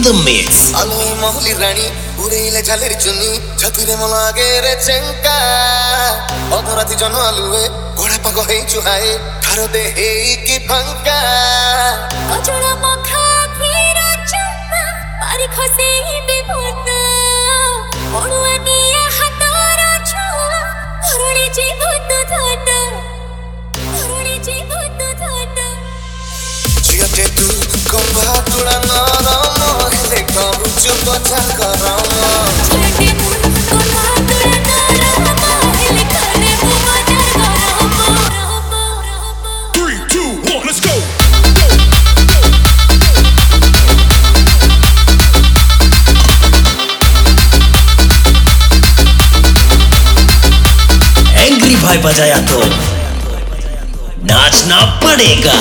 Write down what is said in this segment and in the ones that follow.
in the mix. Aloi mahuli rani, ureile jaleri chuni, chhatire molage re chenka. Odorati jano alue, goda pago hei chuhae, tharo de hei ki bhanka. Ojora mokha khira chumma, pari khose bibuna. Onuwa niya hatara chua, horoli jibut dhana, horoli jibut dhana. Chiyate tu komba tula narama, hele karu chupa chakarama. Chiyate tu komba tula narama, hele karu chupa chakarama. 3, 2, 1, let's go. Angry भाई बजाया तो नाचना पड़ेगा।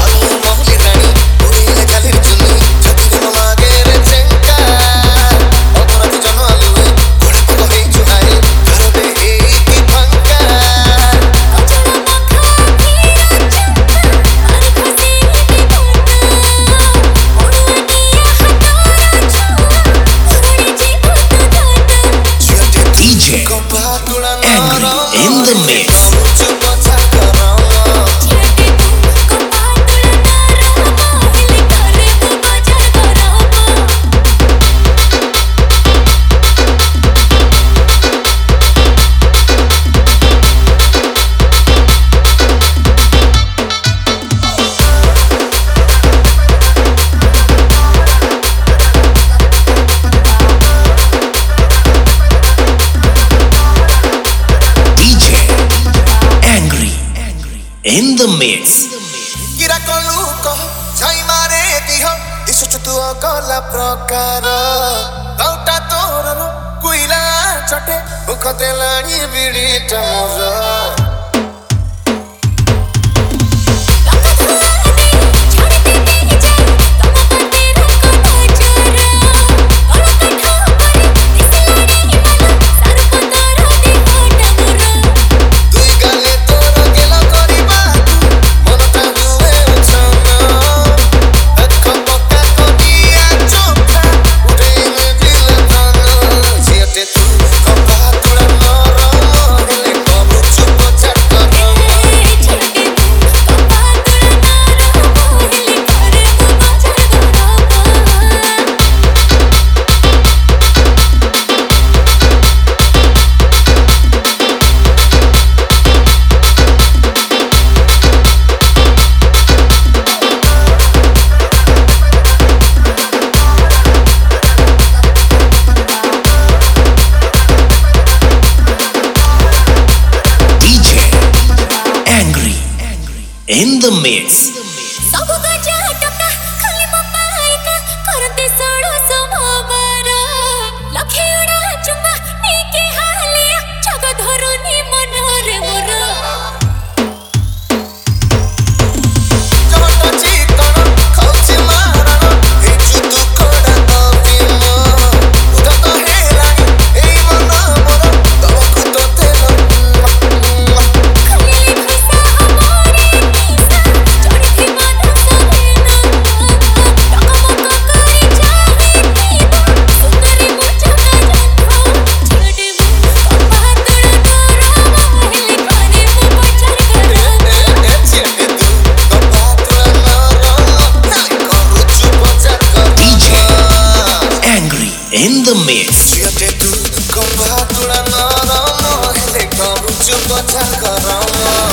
In the mix. In the mix. Kira koluko, chai mare diho, isu chutu okola prokara. Tauta torano, kuila chate, ukhote lani bidi tamora. In the mix. In the mix. Chiyate tu komba tula narama, hele karu chupa chakarama.